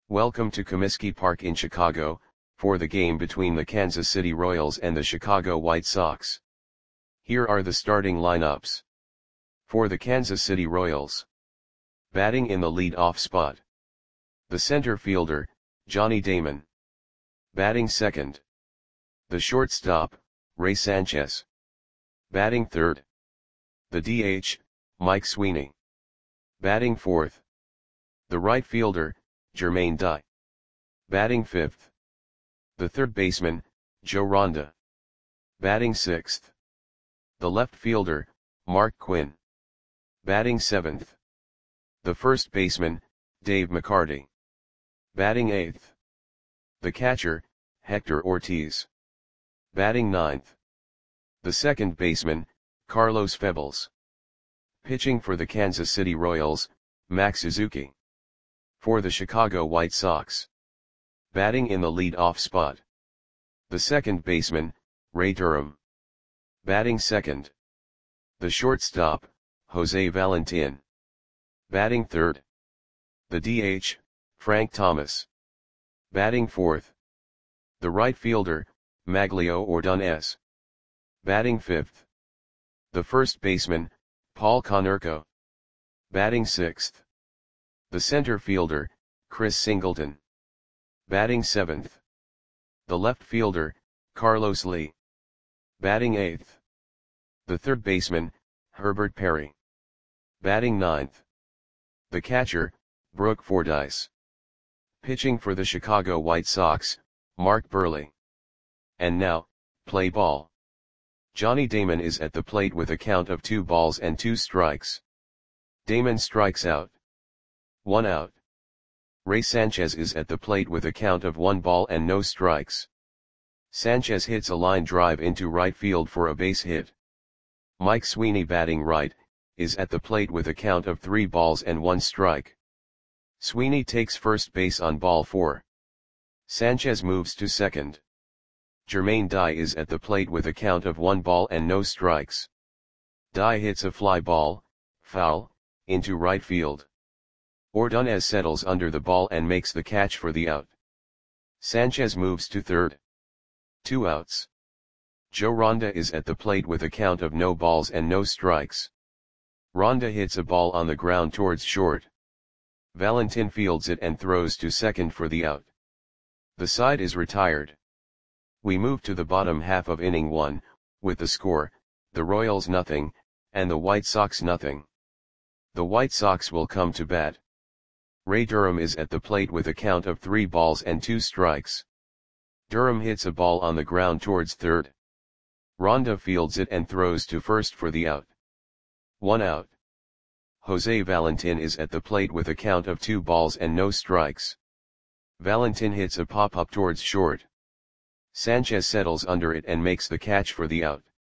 Welcome to Comiskey Park in Chicago, for the game between the Kansas City Royals and the Chicago White Sox. Here are the starting lineups. For the Kansas City Royals. Batting in the lead-off spot. The center fielder, Johnny Damon. Batting second. The shortstop, Ray Sanchez. Batting third. The DH, Mike Sweeney. Batting fourth. The right fielder, Jermaine Dye. Batting fifth. The third baseman, Joe Ronda. Batting sixth. The left fielder, Mark Quinn. Batting seventh. The first baseman, Dave McCarty. Batting eighth. The catcher, Hector Ortiz. Batting ninth. The second baseman, Carlos Febles. Pitching for the Kansas City Royals, Max Suzuki. For the Chicago White Sox. Batting in the lead-off spot. The second baseman, Ray Durham. Batting second. The shortstop, Jose Valentin. Batting third. The DH, Frank Thomas. Batting fourth. The right fielder, Maglio Ordonez. Batting fifth. The first baseman, Paul Konerko. Batting sixth. The center fielder, Chris Singleton. Batting seventh. The left fielder, Carlos Lee. Batting eighth. The third baseman, Herbert Perry. Batting ninth. The catcher, Brooke Fordyce. Pitching for the Chicago White Sox, Mark Buehrle. And now, play ball. Johnny Damon is at the plate with a count of 2 balls and 2 strikes. Damon strikes out. 1 out. Ray Sanchez is at the plate with a count of 1 ball and no strikes. Sanchez hits a line drive into right field for a base hit. Mike Sweeney, batting right, is at the plate with a count of 3 balls and 1 strike. Sweeney takes first base on ball 4. Sanchez moves to second. Jermaine Dye is at the plate with a count of 1 ball and no strikes. Dye hits a fly ball, foul, into right field. Ordonez settles under the ball and makes the catch for the out. Sanchez moves to third. 2 outs. Joe Ronda is at the plate with a count of no balls and no strikes. Ronda hits a ball on the ground towards short. Valentin fields it and throws to second for the out. The side is retired. We move to the bottom half of inning 1, with the score, the Royals nothing, and the White Sox nothing. The White Sox will come to bat. Ray Durham is at the plate with a count of 3 balls and 2 strikes. Durham hits a ball on the ground towards third. Ronda fields it and throws to first for the out. 1 out. Jose Valentin is at the plate with a count of 2 balls and no strikes. Valentin hits a pop-up towards short. Sanchez settles under it and makes the catch for the out.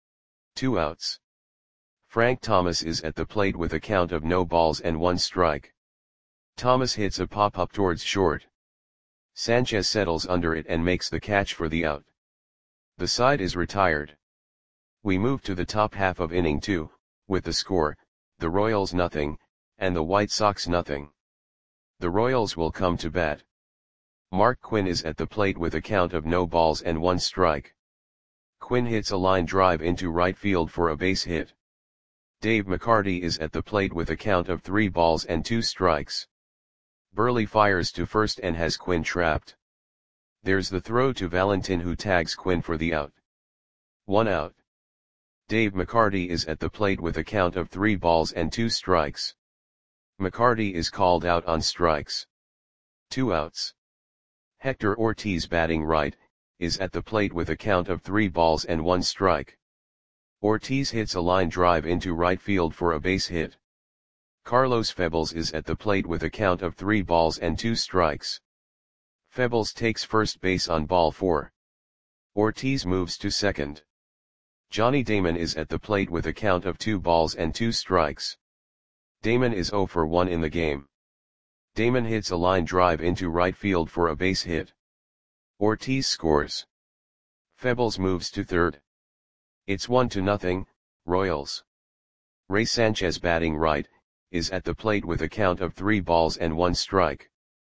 2 outs. Frank Thomas is at the plate with a count of no balls and 1 strike. Thomas hits a pop-up towards short. Sanchez settles under it and makes the catch for the out. The side is retired. We move to the top half of inning 2, with the score, the Royals nothing, and the White Sox nothing. The Royals will come to bat. Mark Quinn is at the plate with a count of no balls and 1 strike. Quinn hits a line drive into right field for a base hit. Dave McCarty is at the plate with a count of 3 balls and 2 strikes. Buehrle fires to first and has Quinn trapped. There's the throw to Valentin, who tags Quinn for the out. 1 out. Dave McCarty is at the plate with a count of 3 balls and 2 strikes. McCarty is called out on strikes. 2 outs. Hector Ortiz, batting right, is at the plate with a count of 3 balls and 1 strike. Ortiz hits a line drive into right field for a base hit. Carlos Febles is at the plate with a count of 3 balls and 2 strikes. Febles takes first base on ball 4. Ortiz moves to second. Johnny Damon is at the plate with a count of 2 balls and 2 strikes. Damon is 0 for 1 in the game. Damon hits a line drive into right field for a base hit. Ortiz scores. Febles moves to third. It's 1-0, Royals. Ray Sanchez, batting right, is at the plate with a count of 3 balls and 1 strike.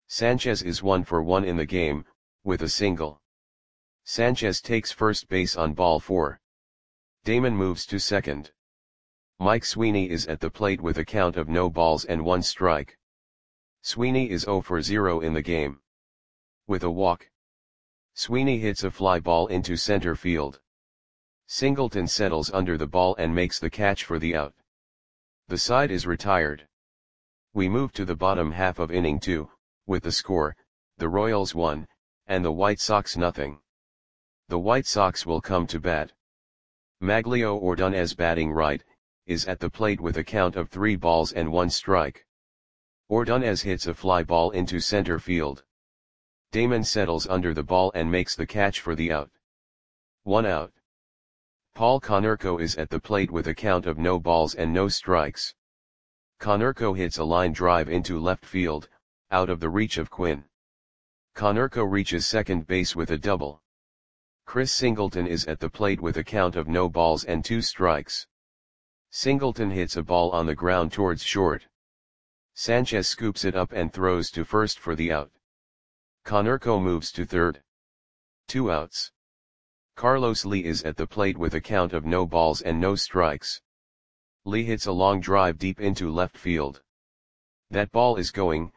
Sanchez is 1 for 1 in the game, with a single. Sanchez takes first base on ball 4. Damon moves to second. Mike Sweeney is at the plate with a count of no balls and 1 strike. Sweeney is 0 for 0 in the game. With a walk, Sweeney hits a fly ball into center field. Singleton settles under the ball and makes the catch for the out. The side is retired. We move to the bottom half of inning 2, with the score, the Royals 1, and the White Sox nothing. The White Sox will come to bat. Maglio Ordonez batting right, is at the plate with a count of 3 balls and 1 strike. Ordonez hits a fly ball into center field. Damon settles under the ball and makes the catch for the out. 1 out. Paul Konerko is at the plate with a count of no balls and no strikes. Konerko hits a line drive into left field, out of the reach of Quinn. Konerko reaches second base with a double. Chris Singleton is at the plate with a count of no balls and 2 strikes. Singleton hits a ball on the ground towards short. Sanchez scoops it up and throws to first for the out. Konerko moves to third. 2 outs. Carlos Lee is at the plate with a count of no balls and no strikes. Lee hits a long drive deep into left field. That ball is gone.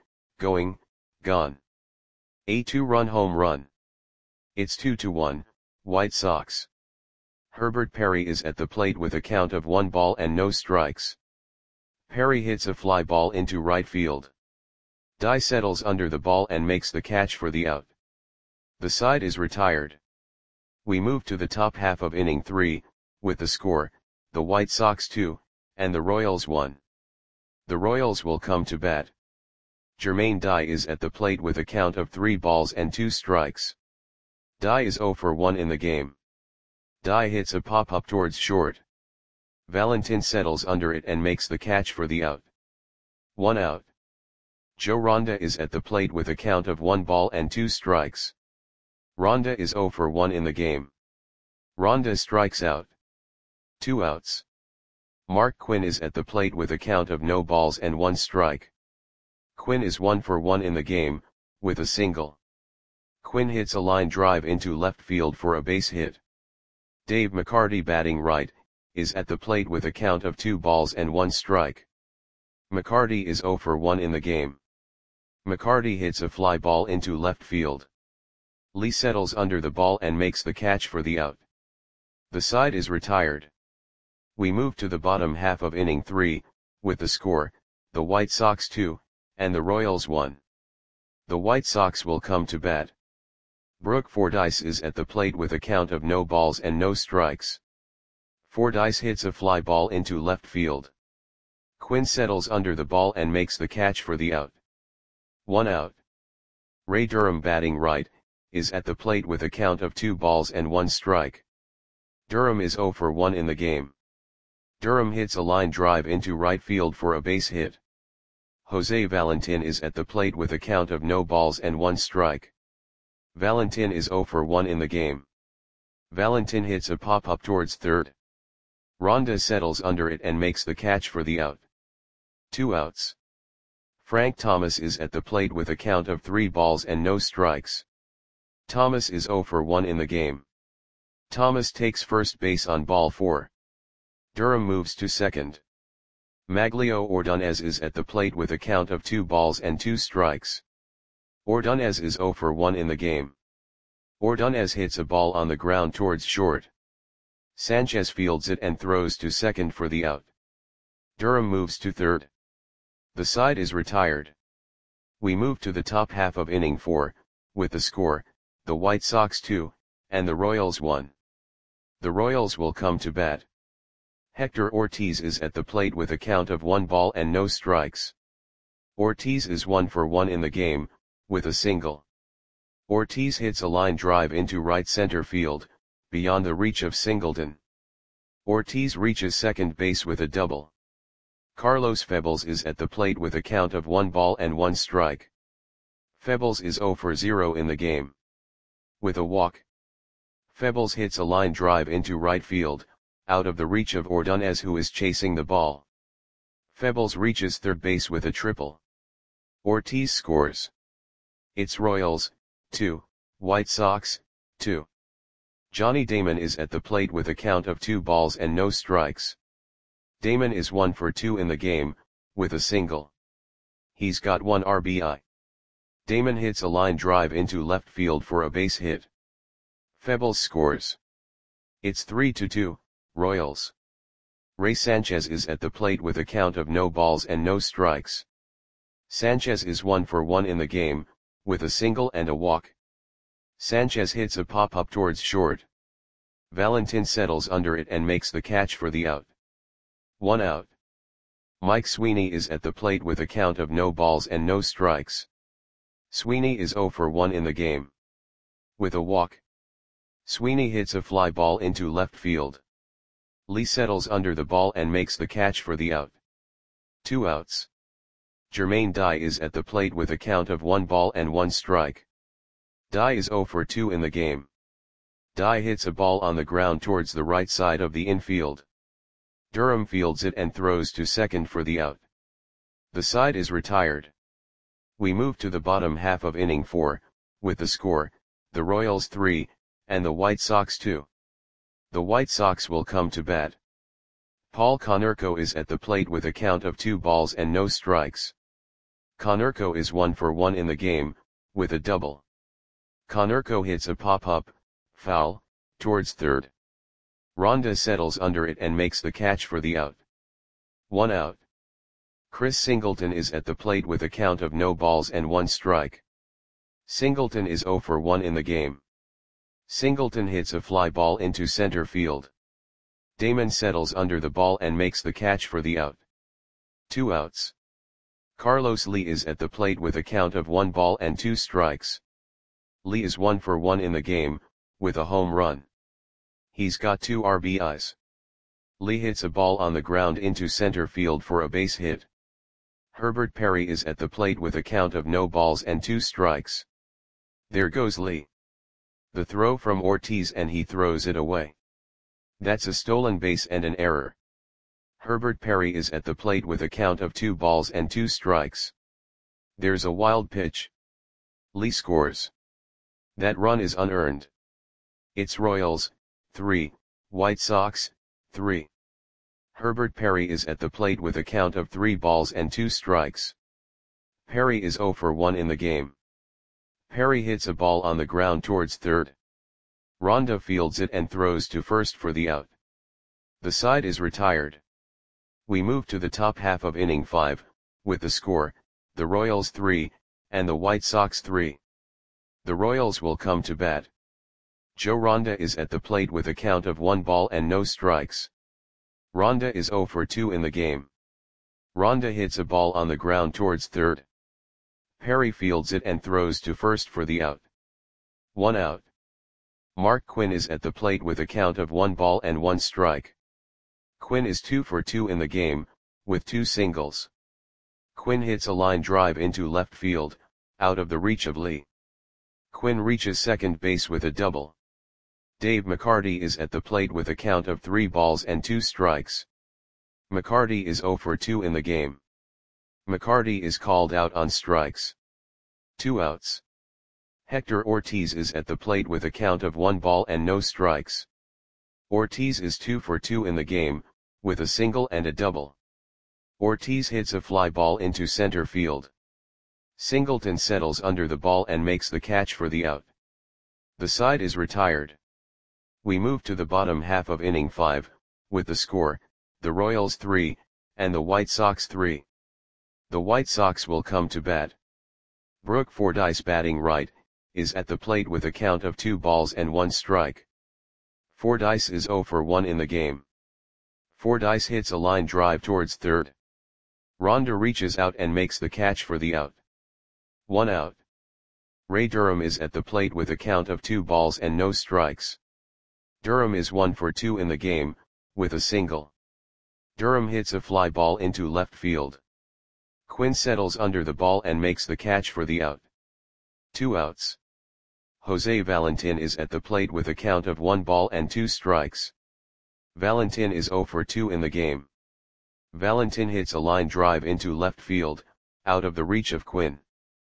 A 2-run home run. It's 2-1, White Sox. Herbert Perry is at the plate with a count of 1 ball and no strikes. Perry hits a fly ball into right field. Dye settles under the ball and makes the catch for the out. The side is retired. We move to the top half of inning 3, with the score, the White Sox 2, and the Royals 1. The Royals will come to bat. Jermaine Dye is at the plate with a count of 3 balls and 2 strikes. Dye is 0 for 1 in the game. Dye hits a pop-up towards short. Valentin settles under it and makes the catch for the out. 1 out. Joe Ronda is at the plate with a count of 1 ball and 2 strikes. Ronda is 0 for 1 in the game. Ronda strikes out. 2 outs. Mark Quinn is at the plate with a count of no balls and 1 strike. Quinn is 1 for 1 in the game, with a single. Quinn hits a line drive into left field for a base hit. Dave McCarty batting right, is at the plate with a count of 2 balls and 1 strike. McCarty is 0 for 1 in the game. McCarty hits a fly ball into left field. Lee settles under the ball and makes the catch for the out. The side is retired. We move to the bottom half of inning 3, with the score, the White Sox 2, and the Royals 1. The White Sox will come to bat. Brooke Fordyce is at the plate with a count of no balls and no strikes. Fordyce hits a fly ball into left field. Quinn settles under the ball and makes the catch for the out. 1 out. Ray Durham batting right, is at the plate with a count of 2 balls and 1 strike. Durham is 0 for 1 in the game. Durham hits a line drive into right field for a base hit. Jose Valentin is at the plate with a count of no balls and 1 strike. Valentin is 0 for 1 in the game. Valentin hits a pop-up towards third. Ronda settles under it and makes the catch for the out. 2 outs. Frank Thomas is at the plate with a count of 3 balls and no strikes. Thomas is 0 for 1 in the game. Thomas takes first base on ball 4. Durham moves to second. Maglio Ordonez is at the plate with a count of 2 balls and 2 strikes. Ordonez is 0 for 1 in the game. Ordonez hits a ball on the ground towards short. Sanchez fields it and throws to second for the out. Durham moves to third. The side is retired. We move to the top half of inning 4, with the score, the White Sox 2, and the Royals 1. The Royals will come to bat. Hector Ortiz is at the plate with a count of 1 ball and no strikes. Ortiz is 1 for 1 in the game, with a single. Ortiz hits a line drive into right center field, beyond the reach of Singleton. Ortiz reaches second base with a double. Carlos Febles is at the plate with a count of 1 ball and 1 strike. Febles is 0 for 0 in the game. With a walk, Febles hits a line drive into right field, out of the reach of Ordonez who is chasing the ball. Febles reaches third base with a triple. Ortiz scores. It's Royals, 2, White Sox, 2. Johnny Damon is at the plate with a count of 2 balls and no strikes. Damon is 1 for 2 in the game, with a single. He's got 1 RBI. Damon hits a line drive into left field for a base hit. Febles scores. It's 3-2, Royals. Ray Sanchez is at the plate with a count of no balls and no strikes. Sanchez is 1 for 1 in the game, with a single and a walk. Sanchez hits a pop-up towards short. Valentin settles under it and makes the catch for the out. 1 out. Mike Sweeney is at the plate with a count of no balls and no strikes. Sweeney is 0 for 1 in the game. With a walk. Sweeney hits a fly ball into left field. Lee settles under the ball and makes the catch for the out. 2 outs. Jermaine Dye is at the plate with a count of 1 ball and 1 strike. Dye is 0 for 2 in the game. Dye hits a ball on the ground towards the right side of the infield. Durham fields it and throws to second for the out. The side is retired. We move to the bottom half of inning 4, with the score, the Royals 3, and the White Sox 2. The White Sox will come to bat. Paul Konerko is at the plate with a count of 2 balls and no strikes. Konerko is 1 for 1 in the game, with a double. Konerko hits a pop-up, foul, towards third. Ronda settles under it and makes the catch for the out. 1 out. Chris Singleton is at the plate with a count of no balls and 1 strike. Singleton is 0 for 1 in the game. Singleton hits a fly ball into center field. Damon settles under the ball and makes the catch for the out. 2 outs. Carlos Lee is at the plate with a count of 1 ball and 2 strikes. Lee is 1 for 1 in the game, with a home run. He's got 2 RBIs. Lee hits a ball on the ground into center field for a base hit. Herbert Perry is at the plate with a count of no balls and 2 strikes. There goes Lee. The throw from Ortiz and he throws it away. That's a stolen base and an error. Herbert Perry is at the plate with a count of 2 balls and 2 strikes. There's a wild pitch. Lee scores. That run is unearned. It's Royals, 3, White Sox, 3. Herbert Perry is at the plate with a count of 3 balls and 2 strikes. Perry is 0 for 1 in the game. Perry hits a ball on the ground towards third. Ronda fields it and throws to first for the out. The side is retired. We move to the top half of inning 5, with the score, the Royals 3, and the White Sox 3. The Royals will come to bat. Joe Ronda is at the plate with a count of 1 ball and no strikes. Ronda is 0 for 2 in the game. Ronda hits a ball on the ground towards third. Perry fields it and throws to first for the out. 1 out. Mark Quinn is at the plate with a count of 1 ball and 1 strike. Quinn is 2 for 2 in the game, with 2 singles. Quinn hits a line drive into left field, out of the reach of Lee. Quinn reaches second base with a double. Dave McCarty is at the plate with a count of 3 balls and 2 strikes. McCarty is 0 for 2 in the game. McCarty is called out on strikes. 2 outs. Hector Ortiz is at the plate with a count of 1 ball and no strikes. Ortiz is 2 for 2 in the game, with a single and a double. Ortiz hits a fly ball into center field. Singleton settles under the ball and makes the catch for the out. The side is retired. We move to the bottom half of inning 5, with the score, the Royals 3, and the White Sox 3. The White Sox will come to bat. Brooke Fordyce, batting right, is at the plate with a count of 2 balls and 1 strike. Fordyce is 0 for 1 in the game. Fordyce hits a line drive towards third. Ronda reaches out and makes the catch for the out. 1 out. Ray Durham is at the plate with a count of 2 balls and no strikes. Durham is 1 for 2 in the game, with a single. Durham hits a fly ball into left field. Quinn settles under the ball and makes the catch for the out. 2 outs. Jose Valentin is at the plate with a count of 1 ball and 2 strikes. Valentin is 0 for 2 in the game. Valentin hits a line drive into left field, out of the reach of Quinn.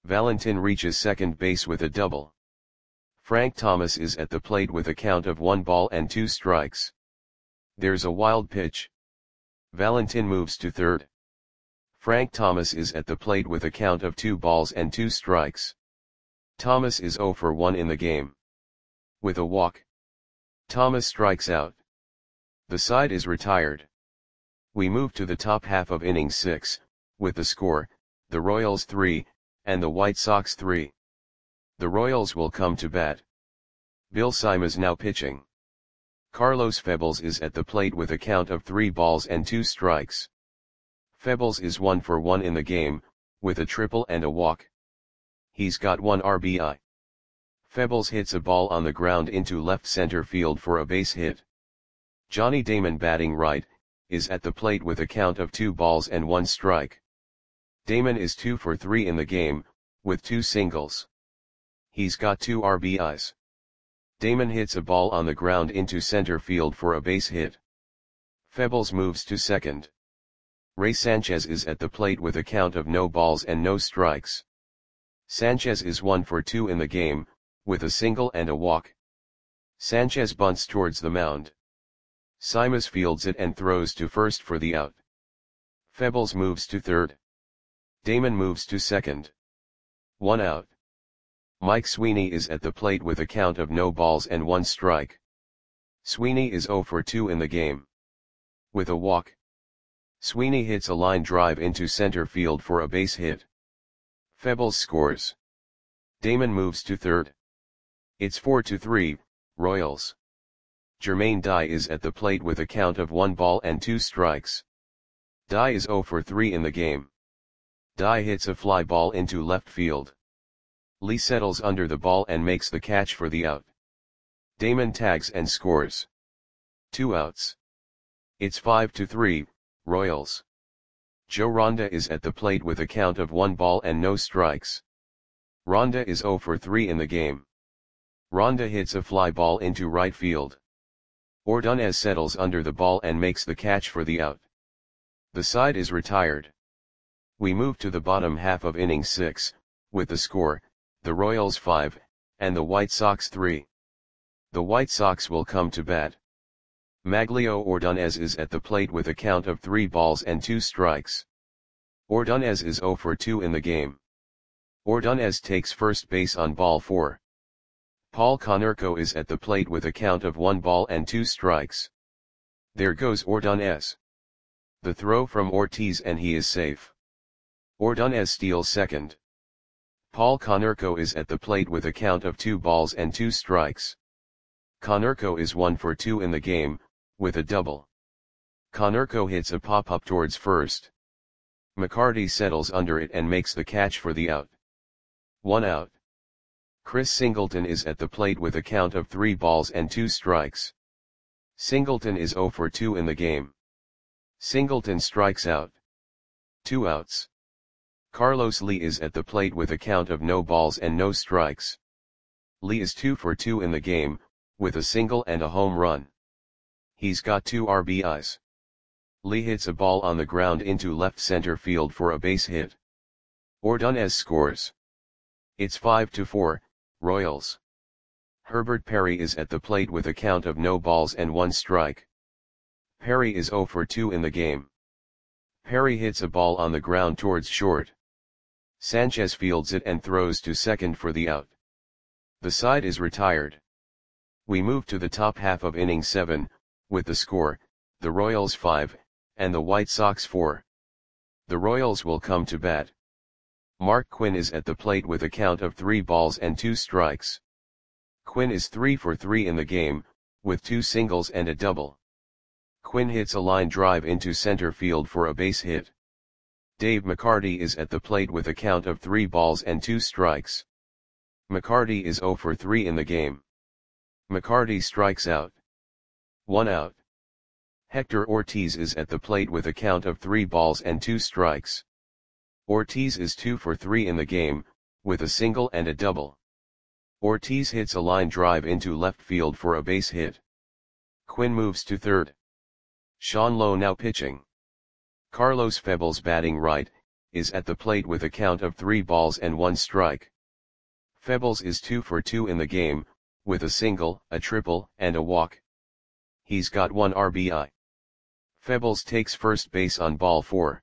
Valentin reaches second base with a double. Frank Thomas is at the plate with a count of 1 ball and 2 strikes. There's a wild pitch. Valentin moves to third. Frank Thomas is at the plate with a count of 2 balls and 2 strikes. Thomas is 0 for 1 in the game. With a walk, Thomas strikes out. The side is retired. We move to the top half of inning 6, with the score, the Royals 3, and the White Sox 3. The Royals will come to bat. Bill Simas now pitching. Carlos Febles is at the plate with a count of 3 balls and 2 strikes. Febles is 1 for 1 in the game, with a triple and a walk. He's got 1 RBI. Febles hits a ball on the ground into left center field for a base hit. Johnny Damon, batting right, is at the plate with a count of 2 balls and 1 strike. Damon is 2 for 3 in the game, with 2 singles. He's got 2 RBIs. Damon hits a ball on the ground into center field for a base hit. Febles moves to second. Ray Sanchez is at the plate with a count of no balls and no strikes. Sanchez is 1 for 2 in the game, with a single and a walk. Sanchez bunts towards the mound. Simas fields it and throws to first for the out. Febles moves to third. Damon moves to second. 1 out. Mike Sweeney is at the plate with a count of no balls and 1 strike. Sweeney is 0 for 2 in the game. With a walk, Sweeney hits a line drive into center field for a base hit. Febles scores. Damon moves to third. It's 4-3, Royals. Jermaine Dye is at the plate with a count of 1 ball and 2 strikes. Dye is 0 for 3 in the game. Dye hits a fly ball into left field. Lee settles under the ball and makes the catch for the out. Damon tags and scores. 2 outs. It's 5-3, Royals. Joe Ronda is at the plate with a count of 1 ball and no strikes. Ronda is 0 for 3 in the game. Ronda hits a fly ball into right field. Ordonez settles under the ball and makes the catch for the out. The side is retired. We move to the bottom half of inning 6, with the score, the Royals 5, and the White Sox 3. The White Sox will come to bat. Maglio Ordonez is at the plate with a count of 3 balls and 2 strikes. Ordonez is 0 for 2 in the game. Ordonez takes first base on ball 4. Paul Konerko is at the plate with a count of 1 ball and 2 strikes. There goes Ordonez. The throw from Ortiz and he is safe. Ordonez steals second. Paul Konerko is at the plate with a count of 2 balls and 2 strikes. Konerko is 1 for 2 in the game, with a double. Konerko hits a pop-up towards first. McCarty settles under it and makes the catch for the out. 1 out. Chris Singleton is at the plate with a count of 3 balls and 2 strikes. Singleton is 0 for 2 in the game. Singleton strikes out. 2 outs. Carlos Lee is at the plate with a count of no balls and no strikes. Lee is 2 for 2 in the game, with a single and a home run. He's got 2 RBIs. Lee hits a ball on the ground into left center field for a base hit. Ordonez scores. It's 5-4, Royals. Herbert Perry is at the plate with a count of no balls and 1 strike. Perry is 0 for 2 in the game. Perry hits a ball on the ground towards short. Sanchez fields it and throws to second for the out. The side is retired. We move to the top half of inning 7, with the score, the Royals 5, and the White Sox 4. The Royals will come to bat. Mark Quinn is at the plate with a count of 3 balls and 2 strikes. Quinn is 3 for 3 in the game, with 2 singles and a double. Quinn hits a line drive into center field for a base hit. Dave McCarty is at the plate with a count of 3 balls and 2 strikes. McCarty is 0 for 3 in the game. McCarty strikes out. 1 out. Hector Ortiz is at the plate with a count of 3 balls and 2 strikes. Ortiz is 2 for 3 in the game, with a single and a double. Ortiz hits a line drive into left field for a base hit. Quinn moves to third. Sean Lowe now pitching. Carlos Febles batting right, is at the plate with a count of 3 balls and 1 strike. Febbles is 2 for 2 in the game, with a single, a triple, and a walk. He's got 1 RBI. Febbles takes first base on ball 4.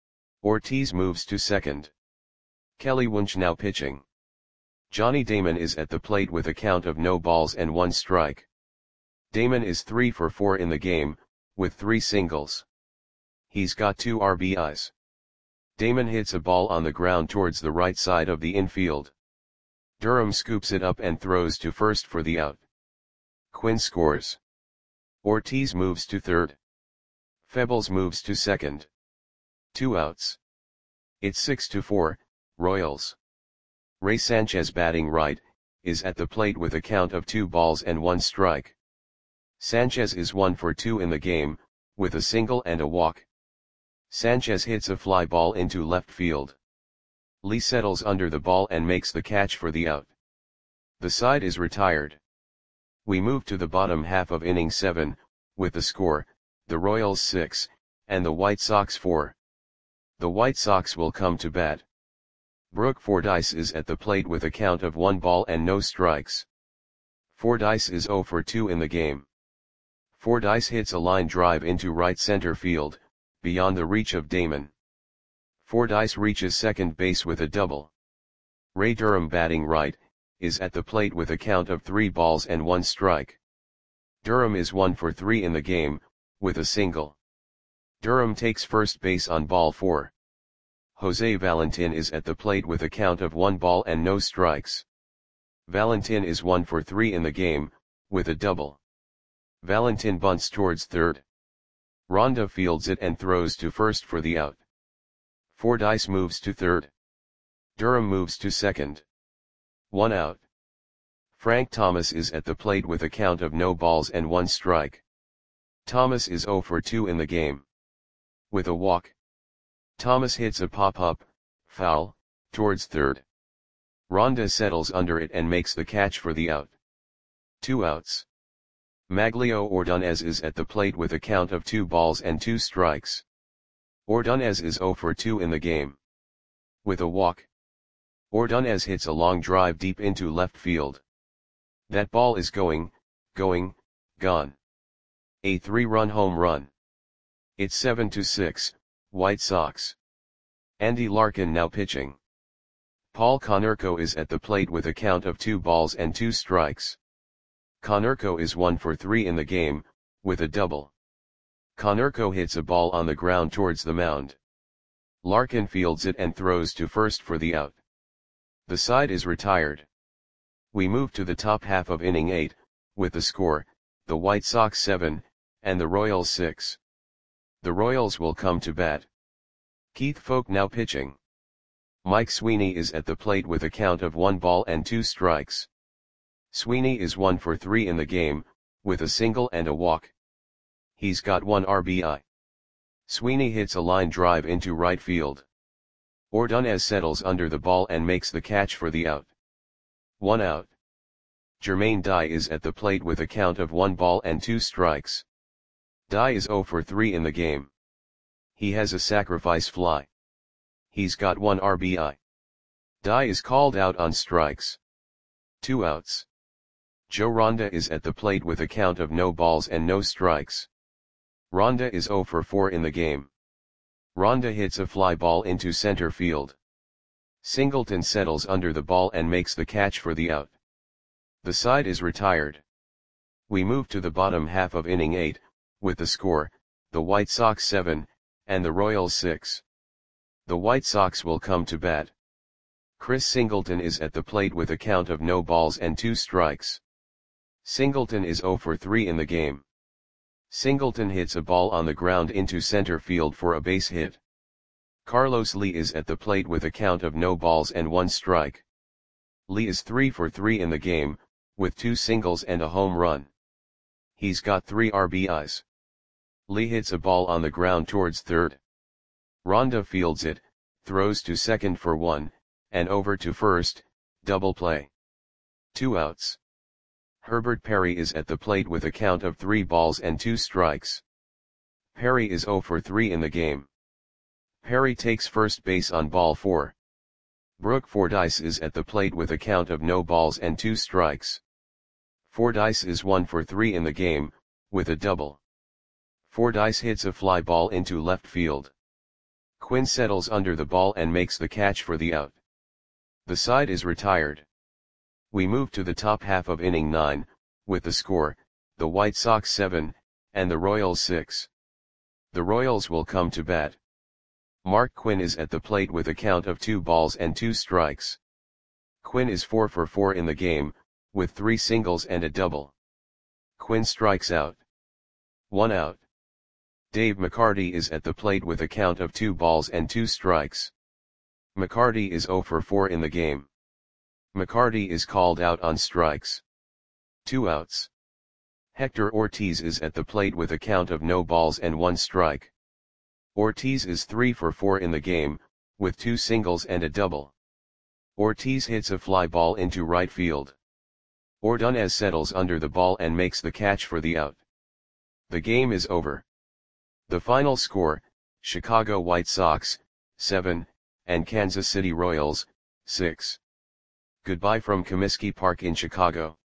Ortiz moves to second. Kelly Wunsch now pitching. Johnny Damon is at the plate with a count of no balls and 1 strike. Damon is 3 for 4 in the game, with 3 singles. He's got 2 RBIs. Damon hits a ball on the ground towards the right side of the infield. Durham scoops it up and throws to first for the out. Quinn scores. Ortiz moves to third. Febbles moves to second. 2 outs. It's 6-4, Royals. Ray Sanchez batting right, is at the plate with a count of 2 balls and 1 strike. Sanchez is 1 for 2 in the game, with a single and a walk. Sanchez hits a fly ball into left field. Lee settles under the ball and makes the catch for the out. The side is retired. We move to the bottom half of inning 7, with the score, the Royals 6, and the White Sox 4. The White Sox will come to bat. Brooke Fordyce is at the plate with a count of 1 ball and no strikes. Fordyce is 0 for 2 in the game. Fordyce hits a line drive into right center field, beyond the reach of Damon. Fordyce reaches second base with a double. Ray Durham batting right, is at the plate with a count of 3 balls and 1 strike. Durham is 1 for 3 in the game, with a single. Durham takes first base on ball 4. Jose Valentin is at the plate with a count of 1 ball and no strikes. Valentin is 1 for 3 in the game, with a double. Valentin bunts towards third. Ronda fields it and throws to first for the out. Fordyce moves to third. Durham moves to second. 1 out. Frank Thomas is at the plate with a count of no balls and 1 strike. Thomas is 0 for 2 in the game. With a walk. Thomas hits a pop-up, foul, towards third. Ronda settles under it and makes the catch for the out. 2 outs. Maglio Ordonez is at the plate with a count of 2 balls and 2 strikes. Ordonez is 0 for 2 in the game. With a walk. Ordonez hits a long drive deep into left field. That ball is going, gone. A 3-run home run. It's 7-6, White Sox. Andy Larkin now pitching. Paul Konerko is at the plate with a count of 2 balls and 2 strikes. Konerko is 1 for 3 in the game, with a double. Konerko hits a ball on the ground towards the mound. Larkin fields it and throws to first for the out. The side is retired. We move to the top half of inning 8, with the score, the White Sox 7, and the Royals 6. The Royals will come to bat. Keith Foulke now pitching. Mike Sweeney is at the plate with a count of 1 ball and 2 strikes. Sweeney is 1 for 3 in the game, with a single and a walk. He's got 1 RBI. Sweeney hits a line drive into right field. Ordonez settles under the ball and makes the catch for the out. 1 out. Jermaine Dye is at the plate with a count of 1 ball and 2 strikes. Dye is 0 for 3 in the game. He has a sacrifice fly. He's got 1 RBI. Dye is called out on strikes. 2 outs. Joe Ronda is at the plate with a count of no balls and no strikes. Ronda is 0 for 4 in the game. Ronda hits a fly ball into center field. Singleton settles under the ball and makes the catch for the out. The side is retired. We move to the bottom half of inning 8, with the score, the White Sox 7, and the Royals 6. The White Sox will come to bat. Chris Singleton is at the plate with a count of no balls and 2 strikes. Singleton is 0 for 3 in the game. Singleton hits a ball on the ground into center field for a base hit. Carlos Lee is at the plate with a count of no balls and 1 strike. Lee is 3 for 3 in the game, with 2 singles and a home run. He's got 3 RBIs. Lee hits a ball on the ground towards third. Ronda fields it, throws to second for 1, and over to first, double play. 2 outs. Herbert Perry is at the plate with a count of 3 balls and 2 strikes. Perry is 0 for 3 in the game. Perry takes first base on ball 4. Brooke Fordyce is at the plate with a count of no balls and 2 strikes. Fordyce is 1 for 3 in the game, with a double. Fordyce hits a fly ball into left field. Quinn settles under the ball and makes the catch for the out. The side is retired. We move to the top half of inning 9, with the score, the White Sox 7, and the Royals 6. The Royals will come to bat. Mark Quinn is at the plate with a count of 2 balls and 2 strikes. Quinn is 4 for 4 in the game, with 3 singles and a double. Quinn strikes out. 1 out. Dave McCarty is at the plate with a count of 2 balls and 2 strikes. McCarty is 0 for 4 in the game. McCarty is called out on strikes. 2 outs. Hector Ortiz is at the plate with a count of no balls and 1 strike. Ortiz is 3 for 4 in the game, with 2 singles and a double. Ortiz hits a fly ball into right field. Ordonez settles under the ball and makes the catch for the out. The game is over. The final score, Chicago White Sox, 7, and Kansas City Royals, 6. Goodbye from Comiskey Park in Chicago.